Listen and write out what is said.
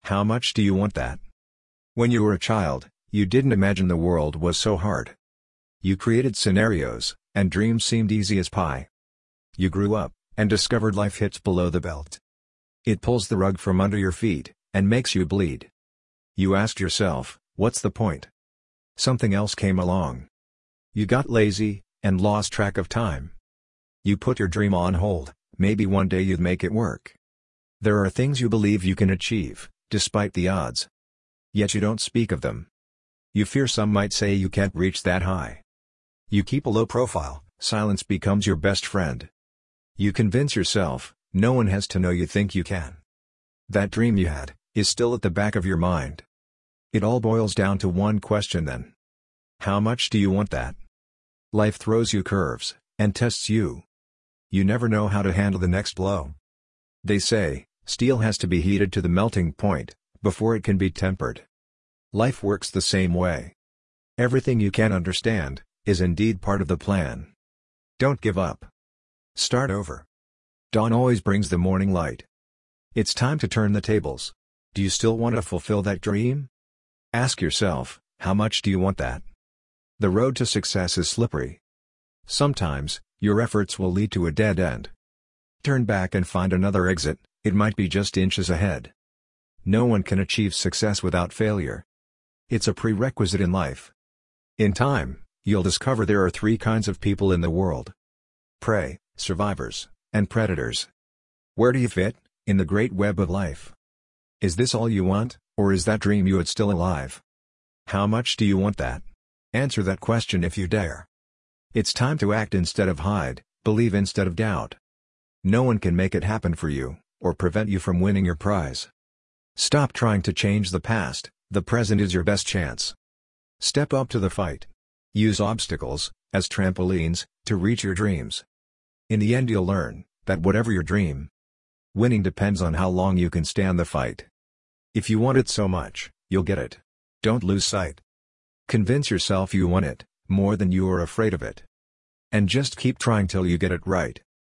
How much do you want that? When you were a child, you didn't imagine the world was so hard. You created scenarios, and dreams seemed easy as pie. You grew up, and discovered life hits below the belt. It pulls the rug from under your feet, and makes you bleed. You asked yourself, what's the point? Something else came along. You got lazy, and lost track of time. You put your dream on hold, maybe one day you'd make it work. There are things you believe you can achieve, despite the odds. Yet you don't speak of them. You fear some might say you can't reach that high. You keep a low profile, silence becomes your best friend. You convince yourself, no one has to know you think you can. That dream you had, is still at the back of your mind. It all boils down to one question then. How much do you want that? Life throws you curves, and tests you. You never know how to handle the next blow. They say, steel has to be heated to the melting point, before it can be tempered. Life works the same way. Everything you can understand, is indeed part of the plan. Don't give up. Start over. Dawn always brings the morning light. It's time to turn the tables. Do you still want to fulfill that dream? Ask yourself, how much do you want that? The road to success is slippery. Sometimes, your efforts will lead to a dead end. Turn back and find another exit, it might be just inches ahead. No one can achieve success without failure. It's a prerequisite in life. In time, you'll discover there are three kinds of people in the world: prey, survivors, and predators. Where do you fit, in the great web of life? Is this all you want, or is that dream you had still alive? How much do you want that? Answer that question if you dare. It's time to act instead of hide, believe instead of doubt. No one can make it happen for you, or prevent you from winning your prize. Stop trying to change the past, the present is your best chance. Step up to the fight. Use obstacles, as trampolines, to reach your dreams. In the end you'll learn, that whatever your dream, winning depends on how long you can stand the fight. If you want it so much, you'll get it. Don't lose sight. Convince yourself you want it, more than you are afraid of it. And just keep trying till you get it right.